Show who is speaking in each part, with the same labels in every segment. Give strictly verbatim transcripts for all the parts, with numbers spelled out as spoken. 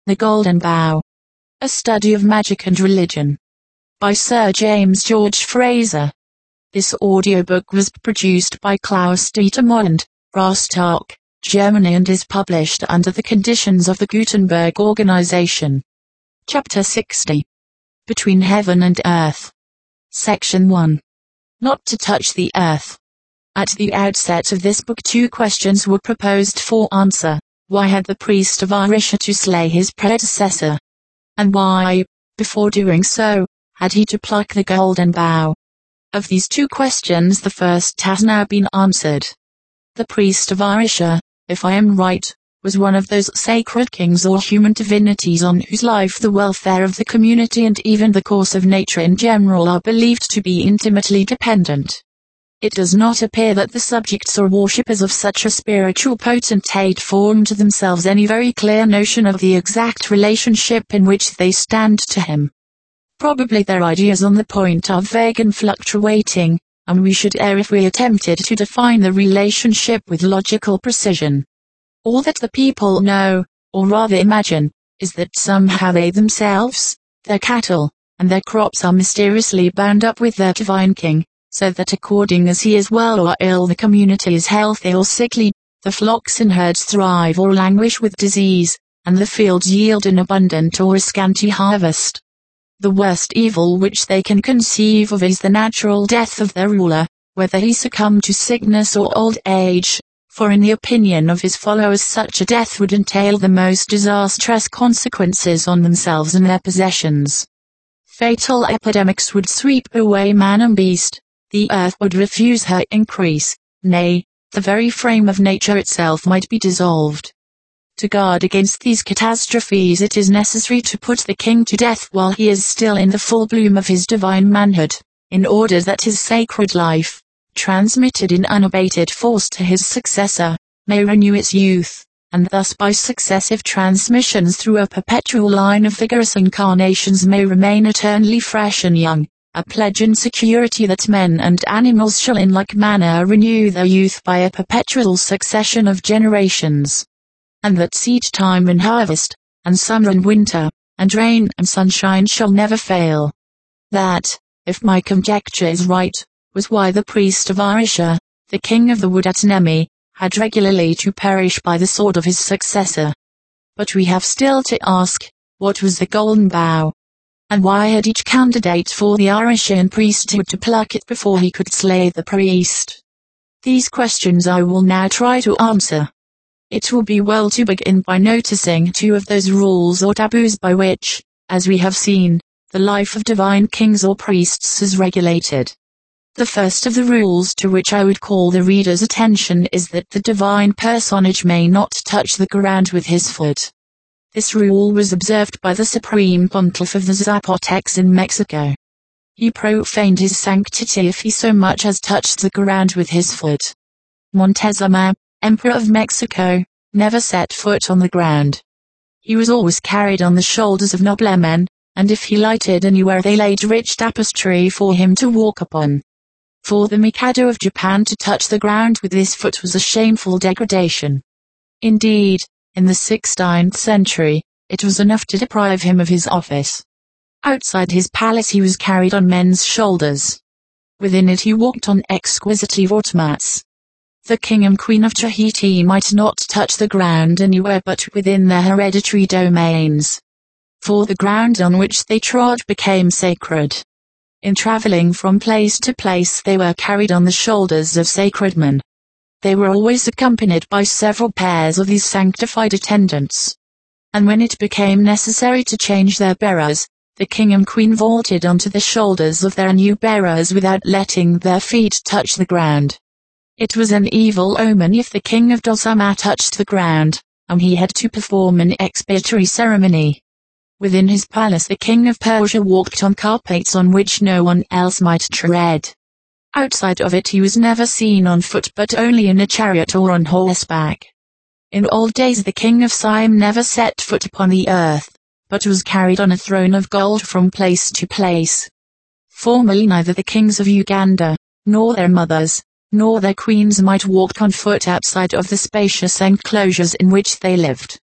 Speaker 1: The Golden Bough. A Study of Magic and Religion. By Sir James George Frazer. This audiobook was produced by Klaus Dietermund, Rostock, Germany, and is published under the conditions of the Gutenberg Organization. Chapter sixty. Between Heaven and Earth. Section one. Not to touch the earth. At the outset of this book two questions were proposed for answer. Why had the priest of Arisha to slay his predecessor? And why, before doing so, had he to pluck the golden bough? Of these two questions the first has now been answered. The priest of Arisha, if I am right, was one of those sacred kings or human divinities on whose life the welfare of the community and even the course of nature in general are believed to be intimately dependent. It does not appear that the subjects or worshippers of such a spiritual potentate formed to themselves any very clear notion of the exact relationship in which they stand to him. Probably their ideas on the point are vague and fluctuating, and we should err if we attempted to define the relationship with logical precision. All that the people know, or rather imagine, is that somehow they themselves, their cattle, and their crops are mysteriously bound up with their divine king, so that according as he is well or ill the community is healthy or sickly, the flocks and herds thrive or languish with disease, and the fields yield an abundant or a scanty harvest. The worst evil which they can conceive of is the natural death of their ruler, whether he succumb to sickness or old age, for in the opinion of his followers such a death would entail the most disastrous consequences on themselves and their possessions. Fatal epidemics would sweep away man and beast. The earth would refuse her increase, nay, the very frame of nature itself might be dissolved. To guard against these catastrophes it is necessary to put the king to death while he is still in the full bloom of his divine manhood, in order that his sacred life, transmitted in unabated force to his successor, may renew its youth, and thus by successive transmissions through a perpetual line of vigorous incarnations may remain eternally fresh and young. A pledge and security that men and animals shall in like manner renew their youth by a perpetual succession of generations. And that seed time and harvest, and summer and winter, and rain and sunshine shall never fail. That, if my conjecture is right, was why the priest of Arisha, the king of the wood at Nemi, had regularly to perish by the sword of his successor. But we have still to ask, what was the golden bough? And why had each candidate for the Arishan priesthood to pluck it before he could slay the priest? These questions I will now try to answer. It will be well to begin by noticing two of those rules or taboos by which, as we have seen, the life of divine kings or priests is regulated. The first of the rules to which I would call the reader's attention is that the divine personage may not touch the ground with his foot. This rule was observed by the Supreme Pontiff of the Zapotecs in Mexico. He profaned his sanctity if he so much as touched the ground with his foot. Montezuma, Emperor of Mexico, never set foot on the ground. He was always carried on the shoulders of noblemen, and if he lighted anywhere they laid rich tapestry for him to walk upon. For the Mikado of Japan to touch the ground with his foot was a shameful degradation. Indeed, in the sixteenth century, it was enough to deprive him of his office. Outside his palace he was carried on men's shoulders. Within it he walked on exquisitely wrought mats. The king and queen of Tahiti might not touch the ground anywhere but within their hereditary domains. For the ground on which they trod became sacred. In traveling from place to place they were carried on the shoulders of sacred men. They were always accompanied by several pairs of these sanctified attendants. And when it became necessary to change their bearers, the king and queen vaulted onto the shoulders of their new bearers without letting their feet touch the ground. It was an evil omen if the king of Dosama touched the ground, and he had to perform an expiatory ceremony. Within his palace the king of Persia walked on carpets on which no one else might tread. Outside of it he was never seen on foot but only in a chariot or on horseback. In old days the king of Siam never set foot upon the earth, but was carried on a throne of gold from place to place. Formerly neither the kings of Uganda, nor their mothers, nor their queens might walk on foot outside of the spacious enclosures in which they lived.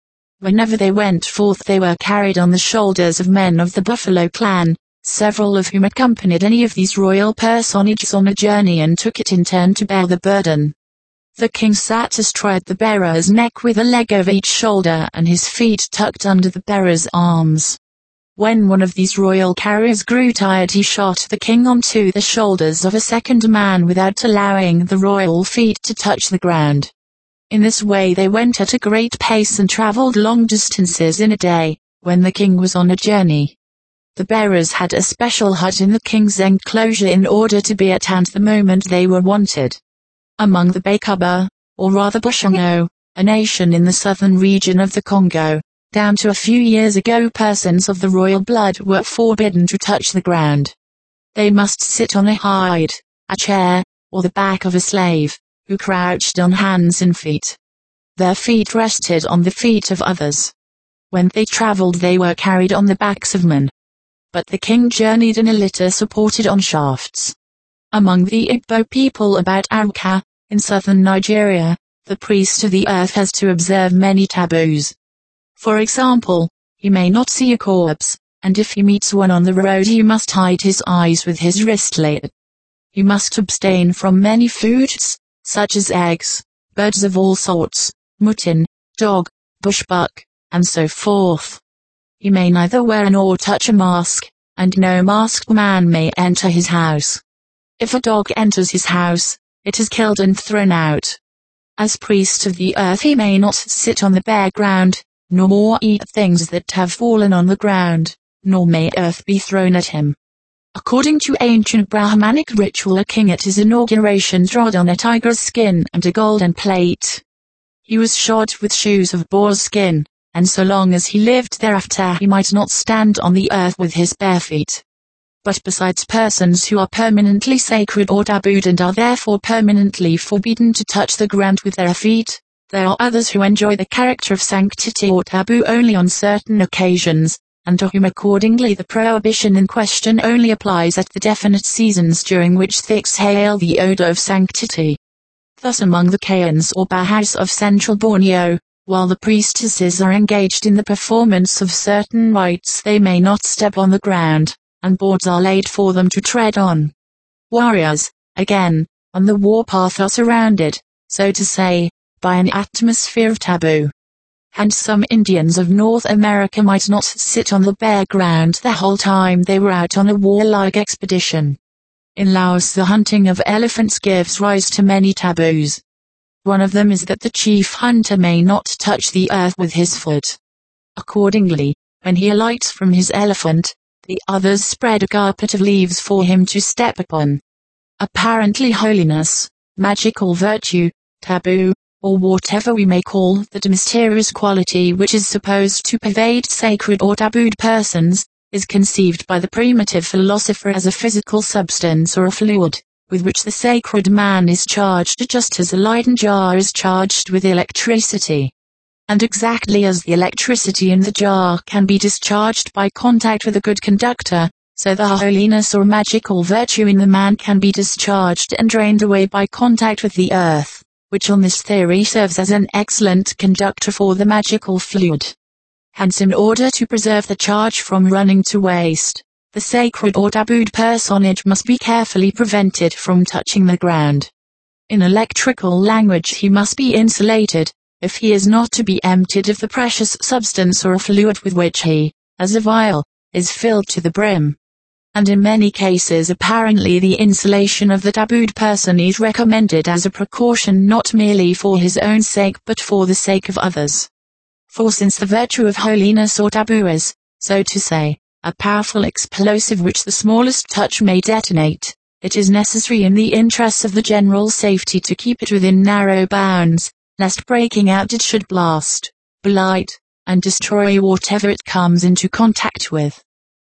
Speaker 1: Whenever they went forth they were carried on the shoulders of men of the Buffalo clan, several of whom accompanied any of these royal personages on a journey and took it in turn to bear the burden. The king sat astride the bearer's neck with a leg over each shoulder and his feet tucked under the bearer's arms. When one of these royal carriers grew tired he shot the king onto the shoulders of a second man without allowing the royal feet to touch the ground. In this way they went at a great pace and travelled long distances in a day, when the king was on a journey. The bearers had a special hut in the king's enclosure in order to be at hand the moment they were wanted. Among the Bakuba, or rather Bushongo, a nation in the southern region of the Congo, down to a few years ago persons of the royal blood were forbidden to touch the ground. They must sit on a hide, a chair, or the back of a slave, who crouched on hands and feet. Their feet rested on the feet of others. When they travelled they were carried on the backs of men. But the king journeyed in a litter supported on shafts. Among the Igbo people about Awka, in southern Nigeria, the priest of the earth has to observe many taboos. For example, he may not see a corpse, and if he meets one on the road he must hide his eyes with his wristlet. He must abstain from many foods, such as eggs, birds of all sorts, mutton, dog, bushbuck, and so forth. He may neither wear nor touch a mask, and no masked man may enter his house. If a dog enters his house, it is killed and thrown out. As priest of the earth he may not sit on the bare ground, nor eat things that have fallen on the ground, nor may earth be thrown at him. According to ancient Brahmanic ritual a king at his inauguration trod on a tiger's skin and a golden plate. He was shod with shoes of boar's skin, and so long as he lived thereafter he might not stand on the earth with his bare feet. But besides persons who are permanently sacred or tabooed and are therefore permanently forbidden to touch the ground with their feet, there are others who enjoy the character of sanctity or taboo only on certain occasions, and to whom accordingly the prohibition in question only applies at the definite seasons during which they exhale the odor of sanctity. Thus among the Kayans or Bahais of central Borneo, while the priestesses are engaged in the performance of certain rites they may not step on the ground, and boards are laid for them to tread on. Warriors, again, on the warpath are surrounded, so to say, by an atmosphere of taboo. And some Indians of North America might not sit on the bare ground the whole time they were out on a warlike expedition. In Laos the hunting of elephants gives rise to many taboos. One of them is that the chief hunter may not touch the earth with his foot. Accordingly, when he alights from his elephant, the others spread a carpet of leaves for him to step upon. Apparently holiness, magical virtue, taboo, or whatever we may call that mysterious quality which is supposed to pervade sacred or tabooed persons, is conceived by the primitive philosopher as a physical substance or a fluid, with which the sacred man is charged just as a Leyden jar is charged with electricity. And exactly as the electricity in the jar can be discharged by contact with a good conductor, so the holiness or magical virtue in the man can be discharged and drained away by contact with the earth, which on this theory serves as an excellent conductor for the magical fluid. Hence in order to preserve the charge from running to waste, the sacred or tabooed personage must be carefully prevented from touching the ground. In electrical language he must be insulated, if he is not to be emptied of the precious substance or fluid with which he, as a vial, is filled to the brim. And in many cases apparently the insulation of the tabooed person is recommended as a precaution not merely for his own sake but for the sake of others. For since the virtue of holiness or taboo is, so to say, a powerful explosive which the smallest touch may detonate, it is necessary in the interests of the general safety to keep it within narrow bounds, lest breaking out it should blast, blight, and destroy whatever it comes into contact with.